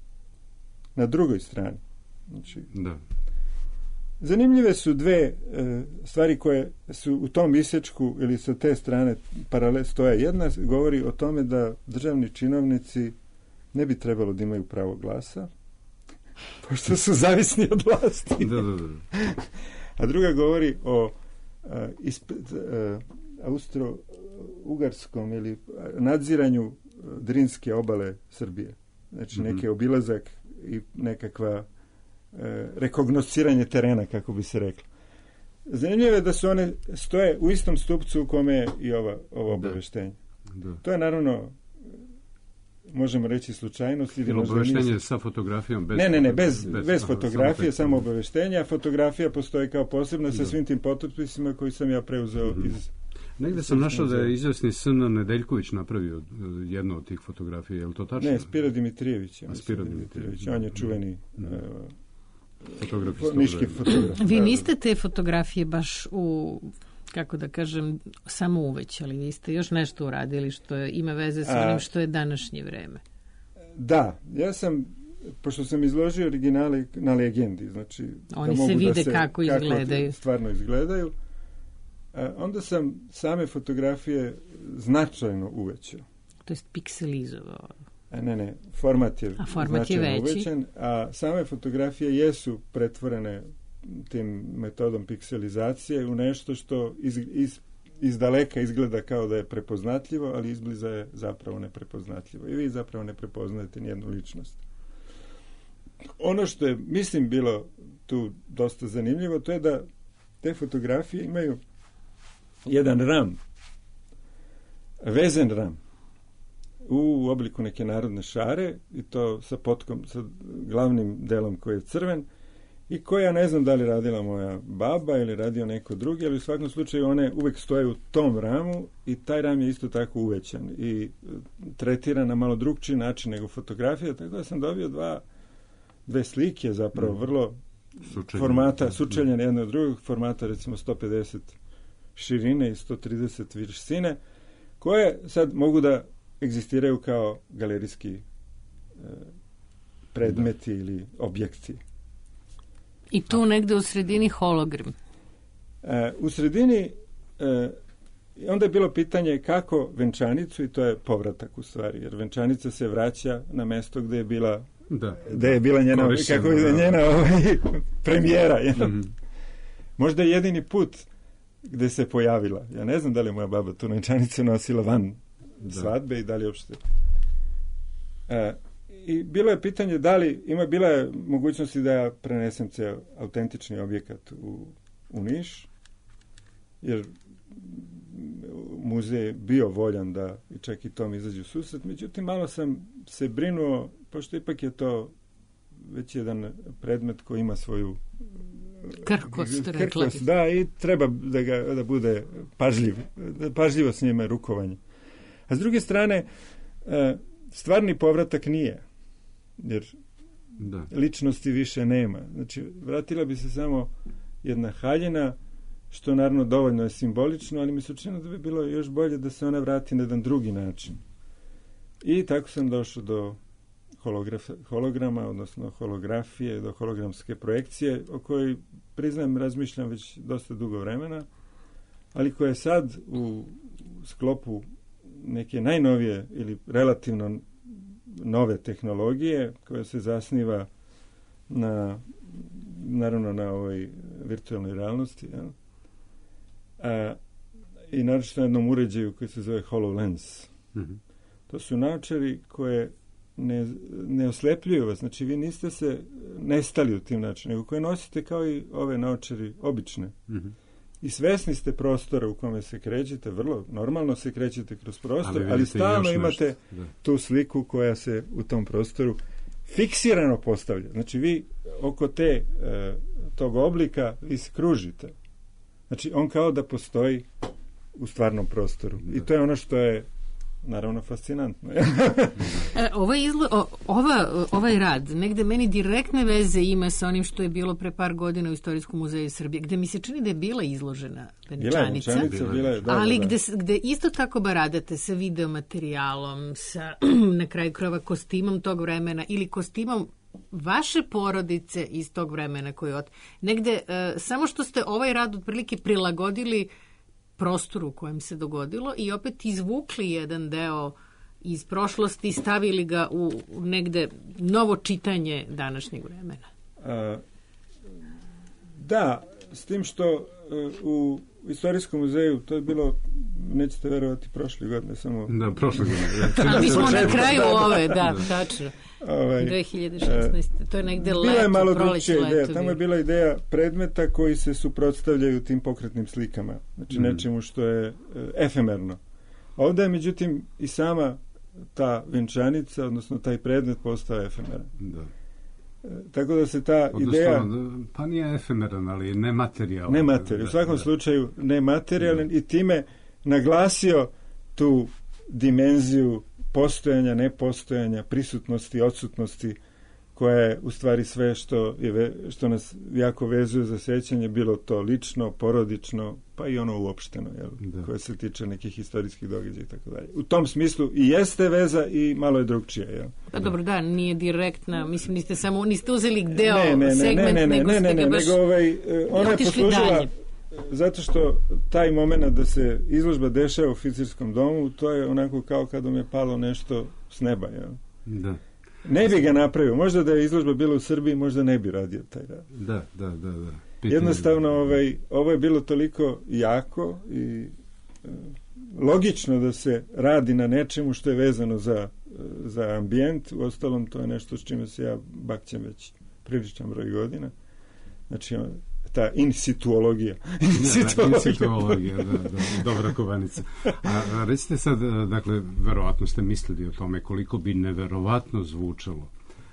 E: Na drugoj strani. Znači,
D: da.
E: Zanimljive su dve e, stvari koje su u tom isečku ili sa te strane paralel stoje. Jedna govori o tome da državni činovnici ne bi trebalo da imaju pravo glasa, pošto su zavisni od vlasti.
D: Da, da, da.
E: A druga govori o a, isp, a, austro-ugarskom ili nadziranju Drinske obale Srbije. Znači neki mm-hmm. obilazak i nekakva e, rekognosciranje terena, kako bi se reklo. Zanimljivo je da su one stoje u istom stupcu u kome je i ova, ovo obaveštenje. Da. To je naravno, možemo reći, slučajnost.
D: Ili obaveštenje nije... sa fotografijom? Bez
E: ne, ne, ne, bez, bez, bez aha, fotografije, samo, samo obaveštenja. Fotografija postoji kao posebna sa da. svim tim potpisima koji sam ja preuzeo mm-hmm. iz...
D: Negde sam našao da je izvesni Srna Nedeljković napravio jednu od tih fotografija, je li to tačno?
E: Ne, Spiro Dimitrijević.
D: A, Spiro Dimitrijević.
E: On je čuveni mm. uh,
D: fotograf.
E: Niški fotograf.
A: Vi niste te fotografije baš u, kako da kažem, samo uvećali. Vi ste još nešto uradili što je, ima veze sa onim što je današnje vreme.
E: Da, ja sam, pošto sam izložio originale na Legendi, znači
A: oni
E: da
A: se vide
E: da se,
A: kako izgledaju.
E: Kako stvarno izgledaju. A, onda sam same fotografije značajno uvećao.
A: To jest pikselizovao.
E: A ne, ne, format je,
A: a format je veći.
E: Uvećan, a same fotografije jesu pretvorene tim metodom pikselizacije u nešto što iz, iz, iz daleka izgleda kao da je prepoznatljivo, ali izbliza je zapravo neprepoznatljivo. I vi zapravo ne prepoznajete nijednu ličnost. Ono što je, mislim, bilo tu dosta zanimljivo, to je da te fotografije imaju jedan ram, vezen ram, u obliku neke narodne šare, i to sa potkom, sa glavnim delom koji je crven, i koja, ne znam da li radila moja baba ili radio neko drugi, ali u svakom slučaju one uvek stoje u tom ramu i taj ram je isto tako uvećan i tretiran na malo drugčiji način nego fotografija, tako da sam dobio dva, dve slike zapravo, mm. vrlo sučeljene. formata, sučeljene jedno od drugog formata, recimo sto pedeset širine i sto trideset visine, koje sad mogu da egzistiraju kao galerijski e, predmeti da. ili objekti.
A: I tu negde u sredini hologram.
E: E, u sredini e, onda je bilo pitanje kako venčanicu, i to je povratak u stvari, jer venčanica se vraća na mesto gde je bila da, gde je bila njena, kako je njena ovaj, premijera. Jedna. Mm-hmm. Možda je jedini put gde se pojavila. Ja ne znam da li je moja baba tu venčanicu nosila van da. svadbe i da li uopšte. E, I bilo je pitanje da li, ima bila je mogućnosti da ja prenesem ceo autentični objekat u, u Niš, jer muzej je bio voljan da i čak i tom izađe u susret, međutim malo sam se brinuo, pošto ipak je to već jedan predmet koji ima svoju
A: krhkost,
E: krhkost da, i treba da, ga, da bude pažljiv, da pažljivo s njima rukovanje. A s druge strane, stvarni povratak nije, jer da. ličnosti više nema. Znači, vratila bi se samo jedna haljina, što naravno dovoljno je simbolično, ali mi se učinilo da bi bilo još bolje da se ona vrati na jedan drugi način. I tako sam došao do holograma, odnosno holografije, do hologramske projekcije, o kojoj, priznajem, razmišljam već dosta dugo vremena, ali koja je sad u sklopu neke najnovije ili relativno nove tehnologije, koja se zasniva na, naravno, na ovoj virtualnoj realnosti, ja? A, i naročito na jednom uređaju koji se zove HoloLens. Mm-hmm. To su naočari koje ne, ne oslepljuju vas, znači vi niste se nestali u tim načinom, nego koje nosite kao i ove naočari obične. Mm-hmm. I svesni ste prostora u kome se krećete, vrlo normalno se krećete kroz prostor, ali, ali stalno imate tu sliku koja se u tom prostoru fiksirano postavlja. Znači vi oko te e, tog oblika vi se kružite. Znači on kao da postoji u stvarnom prostoru. Da. I to je ono što je naravno fascinantno.
A: e, ovaj, izlo, o, ova, ovaj rad negde meni direktne veze ima sa onim što je bilo pre par godina u Istorijskom muzeju Srbije, gde mi se čini da je bila izložena venčanica,
E: bila je, venčanica bila je, da,
A: ali
E: da, da.
A: Gde, gde isto tako baradate sa videomaterijalom, sa na kraju krajeva kostimom tog vremena ili kostimom vaše porodice iz tog vremena koji od... Negde, e, samo što ste ovaj rad otprilike prilagodili prostoru u kojem se dogodilo i opet izvukli jedan deo iz prošlosti i stavili ga u negde novo čitanje današnjeg vremena.
E: A, da, s tim što u Istorijskom muzeju, to je bilo, nećete verovati, prošle godine samo...
D: Da, prošle godine.
A: Ali mi smo na kraju
E: da,
A: ove, da, tačno.
E: Ovaj,
A: dve hiljade šesnaeste. To je negde leto,
E: bila je malo
A: proleće
E: drugčija ideja.
A: leto.
E: Tamo je bila ideja predmeta koji se suprotstavljaju tim pokretnim slikama. Znači
D: Mm.
E: nečemu što je e, efemerno. Ovdje je, međutim, i sama ta venčanica, odnosno taj predmet postao efemeran.
D: Da.
E: E, tako da se ta
D: Odnosno,
E: ideja...
D: pa nije efemeran, ali nematerijalan.
E: Nematerijalan. U svakom
D: Da.
E: slučaju nematerijalan i time naglasio tu dimenziju postojanja, nepostojanja, prisutnosti, odsutnosti, koja je u stvari sve što, je, ve- što nas jako vezuje za sjećanje, bilo to lično, porodično, pa i ono uopšteno, jel,
D: Da.
E: koje se tiče nekih historijskih događaja i tako dalje. U tom smislu i jeste veza i malo je drugčije, jel?
A: Pa dobro, da, nije direktna, mislim, niste samo, niste uzeli deo,
E: ne, ne, ne,
A: segment,
E: ne, ne,
A: nego
E: ne,
A: ste
E: ne,
A: ga
E: ne,
A: baš...
E: nego ovaj, e, ona je
A: otišli
E: poslužila
A: dalje.
E: zato što taj moment da se izložba dešava u oficirskom domu, to je onako kao kada mi je palo nešto s neba, jel?
D: Da.
E: Ne bi ga napravio. Možda da je izložba bila u Srbiji, možda ne bi radio taj rad.
D: Da, da, da, da. Pitanje-
E: Jednostavno, ovaj, ovo je bilo toliko jako i e, logično da se radi na nečemu što je vezano za, e, za ambijent. U ostalom, to je nešto s čime se ja bakćem već priličan broj godina. Znači, on- ta insituologija.
D: Da, insituologija, da, da, dobra kovanica. A, a recite sad, a, dakle, verovatno ste mislili o tome koliko bi neverovatno zvučalo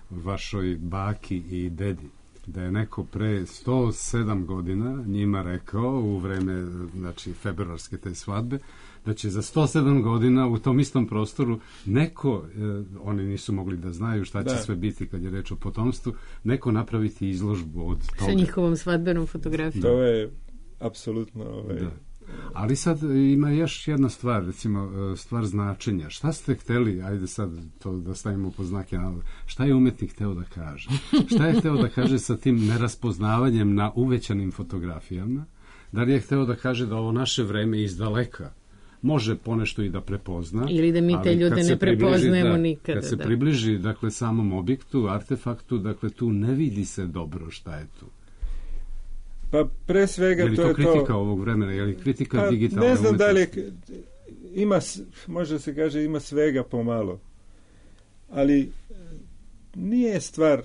D: vašoj baki i dedi da je neko pre sto sedam godina njima rekao u vreme, znači, februarske te svadbe, da će za sto sedam godina u tom istom prostoru neko, e, oni nisu mogli da znaju šta će
E: Da.
D: sve biti kad je reč o potomstvu, neko napraviti izložbu od toga.
A: Sa njihovom svadbenom fotografijom.
E: To je apsolutno... Ovaj,
D: Da. Ali sad ima još jedna stvar, recimo e, stvar značenja. Šta ste hteli, ajde sad to da stavimo po znake navoda, šta je umetnik hteo da kaže? Šta je hteo da kaže sa tim neraspoznavanjem na uvećanim fotografijama? Da li je hteo da kaže da ovo naše vreme izdaleka može ponešto i da prepozna.
A: Ili da mi te
D: ali
A: ljude
D: kad
A: ne
D: se približi,
A: prepoznajemo
D: da,
A: nikada,
D: Kad se
A: da.
D: približi, dakle, samom objektu, artefaktu, dakle, tu ne vidi se dobro šta je tu.
E: Pa pre svega
D: Je li
E: to
D: to
E: je
D: kritika
E: to...
D: ovog vremena, je li kritika
E: Pa,
D: digitalne
E: ne znam da li je-
D: umetnosti?
E: ima, s- može se kaže, ima svega pomalo. Ali e, nije stvar,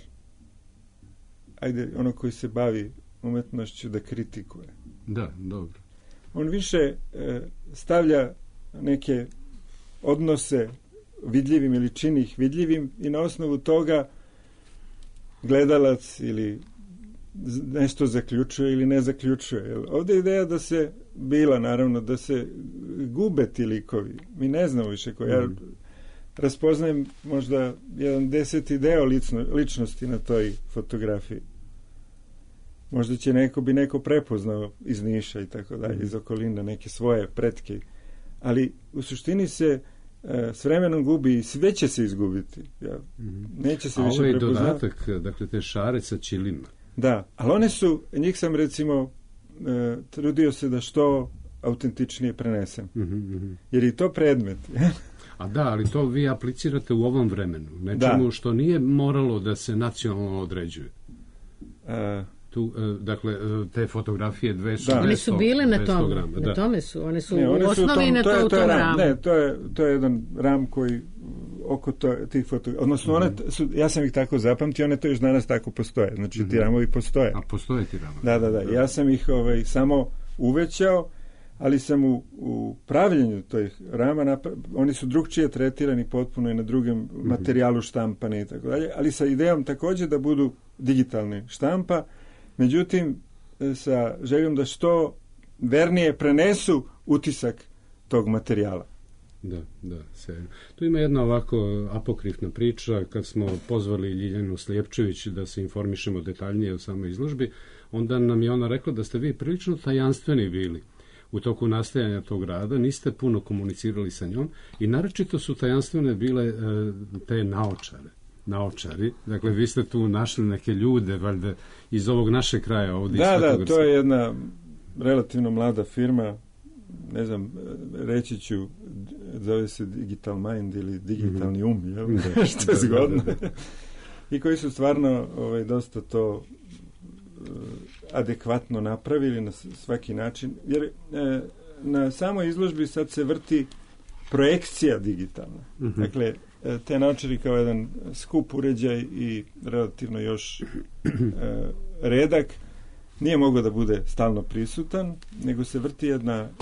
E: ajde, ono koji se bavi umetnošću da kritikuje.
D: Da, dobro.
E: On više e, stavlja neke odnose vidljivim ili čini ih vidljivim i na osnovu toga gledalac ili z- nešto zaključuje ili ne zaključuje. Jel, ovdje je ideja da se bila, naravno, da se gube ti likovi. Mi ne znamo više koji. Ja
D: Mm.
E: raspoznajem možda jedan deseti deo lično, ličnosti na toj fotografiji. Možda će neko, bi neko prepoznao iz Niša i tako dalje,
D: Mhm.
E: iz okoline, neke svoje pretke. Ali u suštini se e, s vremenom gubi i sve će se izgubiti. Ja,
D: Mhm.
E: neće se
D: A
E: više
D: ovaj
E: prepoznavati.
D: dodatak, dakle, te šare sa ćilima.
E: Da, ali one su, njih sam recimo e, trudio se da što autentičnije prenesem.
D: Mhm, mhm.
E: Jer i to predmet.
D: A da, ali to vi aplicirate u ovom vremenu. Nečemu
E: Da.
D: što nije moralo da se nacionalno određuje.
E: E,
D: Tu, e, dakle, e, te fotografije dve su
E: Da.
A: One
D: dvesta
A: su bile na
D: dvesta
A: tome,
D: grama,
A: na
D: da.
A: tome su, one su
E: ne,
A: u
E: one su u
A: osnovi
E: tom-
A: na
E: to je-
A: to, u
E: to je
A: tom
E: ram.
A: ramu.
E: Ne, to je, to je jedan ram koji oko to, tih fotografija, odnosno one t- su, ja sam ih tako zapamtio, one to još danas tako postoje. Znači ti
D: Mhm.
E: ramovi postoje.
D: A postoje ti rama?
E: Da, da, da. Ja sam ih ovaj, samo uvećao, ali sam u, u pravljenju tih rama, napra- oni su drugčije tretirani potpuno i na drugom materijalu štampani i tako dalje, ali sa idejom također da budu digitalni štampa, međutim e, sa željom da što vernije prenesu utisak tog materijala.
D: Da, da, sjajno. Tu ima jedna ovako apokrifna priča, kad smo pozvali Ljiljanu Slijepčević da se informišemo detaljnije o samoj izložbi, onda nam je ona rekla da ste vi prilično tajanstveni bili u toku nastajanja tog rada, niste puno komunicirali sa njom i naročito su tajanstvene bile e, te naočare. Naočari, dakle vi ste tu našli neke ljude, valjda iz ovog našeg kraja ovdje. iz
E: Da, da,
D: Svetogorska.
E: to je jedna relativno mlada firma, ne znam, reći ću, zove se Digital Mind ili digitalni um, jel?
D: Da,
E: što je
D: da,
E: zgodno.
D: da, da.
E: I koji su stvarno ovaj, dosta to uh, adekvatno napravili na svaki način, jer e, na samoj izložbi sad se vrti projekcija digitalna. Mm-hmm. Dakle, e, te naočari kao jedan skup uređaj i relativno još e, redak nije mogao da bude stalno prisutan, nego se vrti jedna e,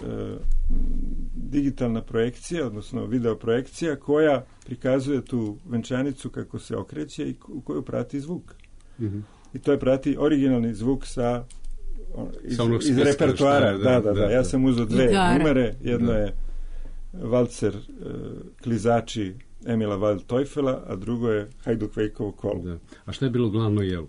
E: digitalna projekcija, odnosno video projekcija koja prikazuje tu venčanicu kako se okreće i u koju prati zvuk. Mm-hmm. I to je prati originalni zvuk sa iz, iz repertoara. Da, da, da, da. Ja sam uzeo dve numere. Jedno da. je valcer uh, klizači Emila Waldteufela, a drugo je Hajduk Vejkovo kolo. Da.
D: A šta je bilo glavno jelo?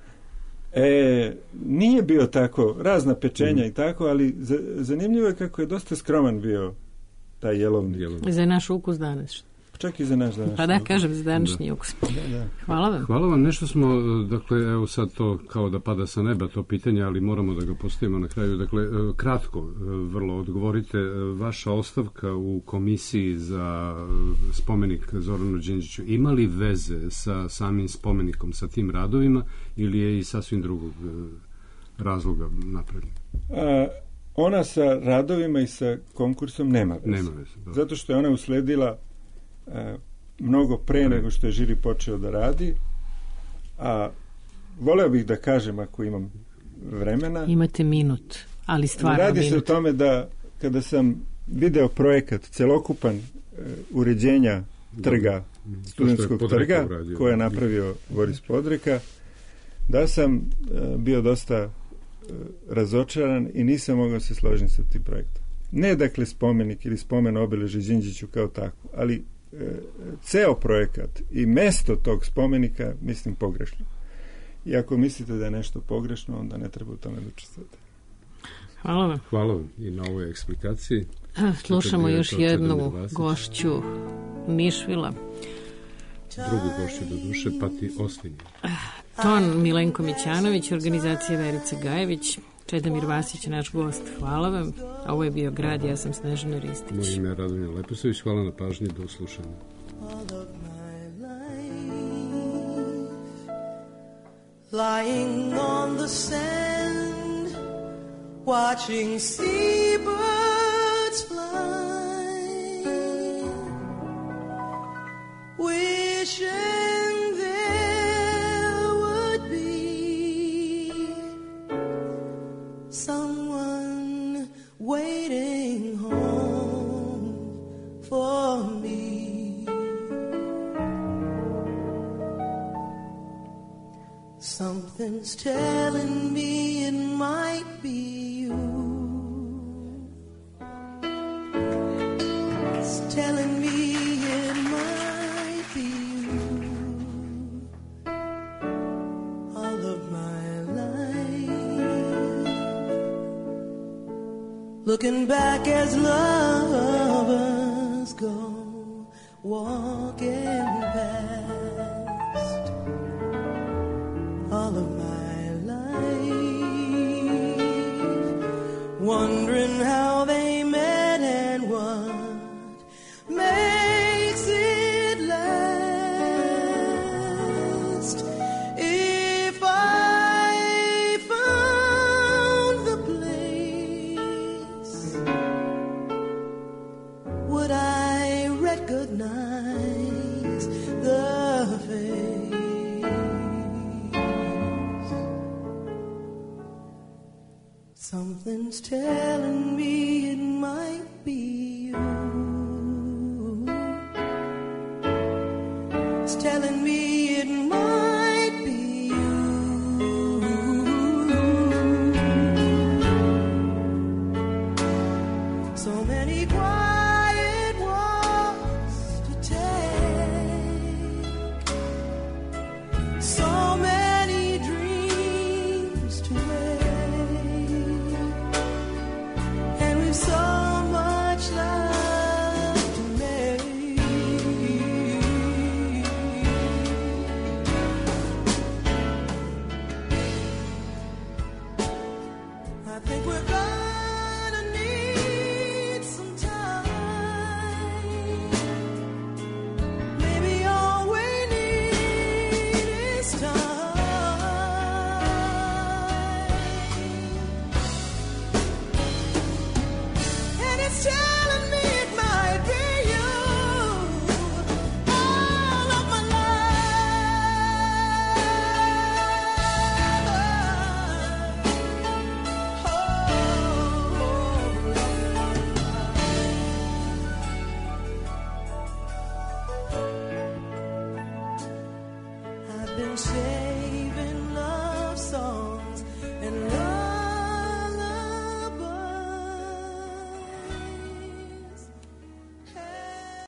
E: E, nije bio tako, razna pečenja mm. i tako, ali za, zanimljivo je kako je dosta skroman bio taj jelovnik. jelovnik.
A: Za naš ukus danas.
E: Čak i za naš današnji
A: Pa da, ukus. kažem, za današnji da. ukus. Da, da. Hvala vam.
D: Hvala vam. Nešto smo, dakle, evo sad to kao da pada sa neba to pitanje, ali moramo da ga postavimo na kraju. Dakle, kratko, vrlo odgovorite, vaša ostavka u komisiji za spomenik Zoranu Đinđiću ima li veze sa samim spomenikom, sa tim radovima, ili je i sasvim drugog razloga napravljena?
E: A, ona sa radovima i sa konkursom nema veze.
D: Nema veze. Dobro.
E: Zato što je ona usledila E, mnogo pre nego što je žiri počeo da radi, a voleo bih da kažem ako imam vremena.
A: Imate minut, ali stvarno
E: radi
A: minut.
E: se o tome da kada sam video projekat celokupan e, uređenja trga, da. studentskog trga, uradio, koje je napravio Boris Podreka, da sam e, bio dosta e, razočaran i nisam mogao se složiti sa tim projektom. Ne dakle spomenik ili spomen obeleži Đinđiću kao tako, ali ceo projekat i mesto tog spomenika mislim pogrešno. I ako mislite da je nešto pogrešno, onda ne treba u tome da učestvujete.
A: Hvala vam.
D: Hvala vam i na ovoj eksplikaciji.
A: Slušamo još jednu gošću Nišvila.
D: Drugu gošću do duše, Pati Ostinje.
A: Ton Milenko Mićanović, organizacija Verica Gajević. Čedomir Vasić, naš gost, hvala vam. A ovo je bio Grad, ja sam Snežana Ristić.
D: Moje ime je Radomir Leposavić, hvala na pažnji, do slušanja.
G: Lying on the sand, watching seabirds fly, wishing there would be someone waiting home for me. Something's telling me it might be you. It's telling me it might be you. All of my life, looking back as lovers go walking past. All of my life, wondering how they met and what makes it last. If I found the place, would I recognize the face? Something's telling me it might be you. It's telling me it might be you. So many quiet walks to take, so many dreams to wake, so much love share.